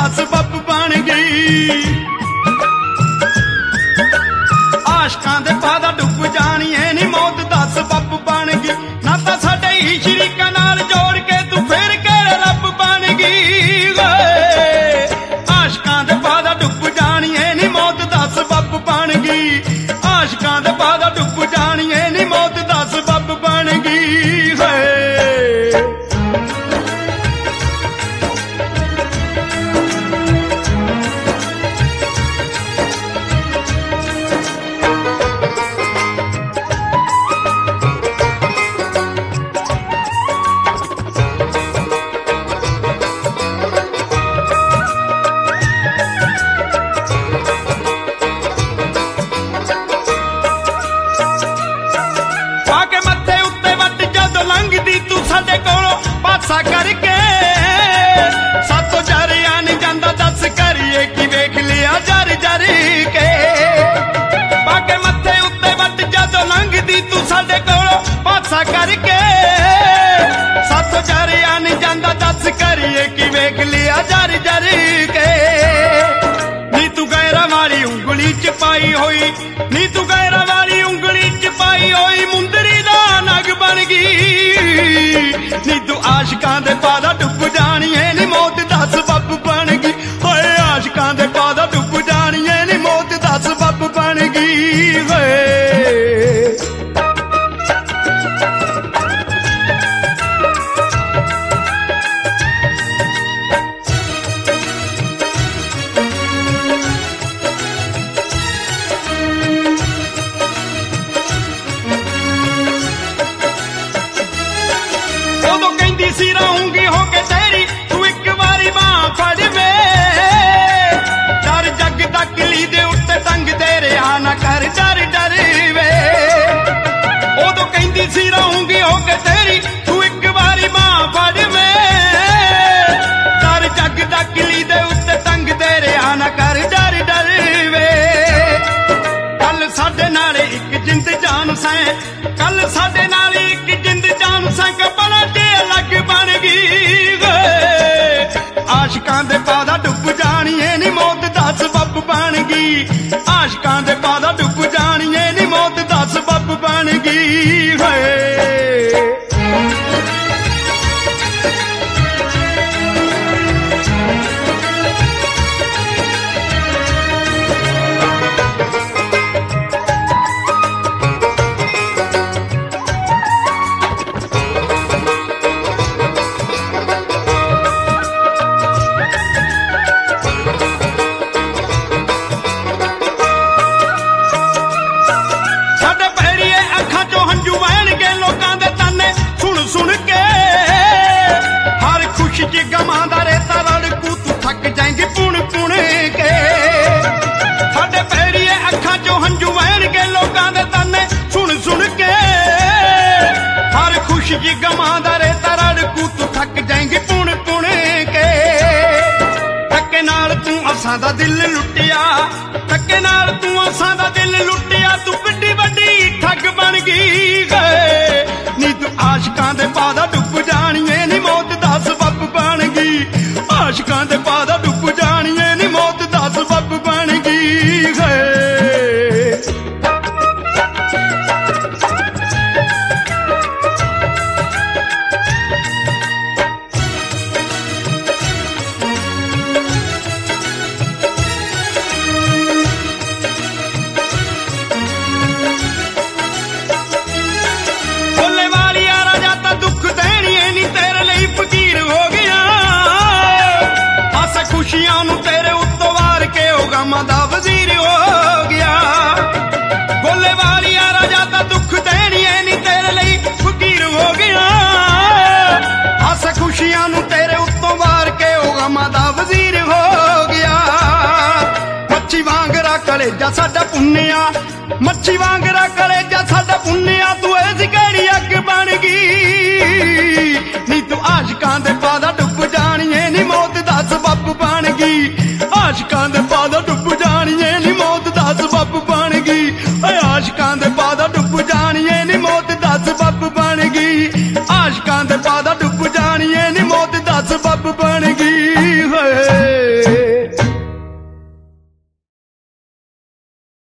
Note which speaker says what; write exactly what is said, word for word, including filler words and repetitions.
Speaker 1: दस बब बन गई। आशकां दे पादा डुब जानी है नी मौत दस बब बन गई। ना तां साडे ही शरीकां नाल जोड़ के तू फिर केड़े रब बन गई। आशकां दे पादा डुब जानी है नी मौत दस बब बन गई। आशकां दे पादा डुब जानी है नी मौत दस बब बन गई। साडे कोलों पासा करके सातों जरिया नहीं जांदा दस करिए कि वेख लिया जर जर के। पाके मत्थे उत्ते वट जदों लंघदी तू साडे कोलों पासा करके सातों जरिया नहीं जांदा दस करिए कि वेख लिया जर जर के। नी तू गैरा वाली उंगली च पाई होई नी तू गैरा वाली उंगली च पाई होई मुंदरी दा नग बन गई। नी तू आशकां दे पादा डुब जानी है नी मौत दस बब बन गई। होए आशकां दे पादा डुब जानी है नी मौत दस बब बन गई। होए सी रहूंगी होके तेरी तू एक बारी बां फड़ वे। डर जग तकली दे उत्ते तंग तेरे आना कर डर डर वे। उदों कहंदी सी रहूंगी होके तेरी तू एक बारी बां फड़ वे। डर जग तकली दे उत्ते तंग तेरे आना कर डर डर वे। कल साडे नाल एक जिंद जान सै कल साडे नाल एक जिंद जान सै कपड़ा ते अलग बन गई। आशकां दे पादा डुब जानी है नी मौत दस बब बन गई। आशकां दे पादा डुब जानी है नी मौत दस बब बन गई। सुन के हर खुशी च गमांदा रेता लड़कू तू थक जाएंगी पुण पुण के। साडे पैरीए अखां चों हंजू वहण के लोकां दे ताने सुन सुन के। हर खुशी च गमांदा रेता लड़कू तू थक जाएंगी पुण पुण के। धक्के नाल तू असां दा दिल लुटिया धक्के नाल तू असां दा दिल लुटिया तू किड्डी वड्डी ठग बन गई। नी तू आशकां दे पादा डुब जानी है नी मौत दस बब बन गई। आशकां दे पादा डुब जानी है नी मौत दस बब बन गई। खुशियां नू तेरे उत्तों वार के ओ गमां दा वजीर हो गया। गोले वालिया राजा दा दुख देनी है नी तेरे लई फकीर हो गया। हस खुशियां नू तेरे उत्तों वार के ओ गमां दा वजीर हो गया। मच्छी वांगरा कलेजा साडा पुन्निया मच्छी वांगरा कलेजा साडा पुन्निया तू ऐसी केड़ी अग बन गई। नी तू आशकां दे पादा डुब जानी है नी मौत दस बब बन गई। आशकां दे पादा डुब जानी है नी मौत दस बब बन गई। आशकां दे पादा डुब जानी है नी मौत दस बब बन गई। आशकां दे पादा डुब जानी है नी मौत दस बब बन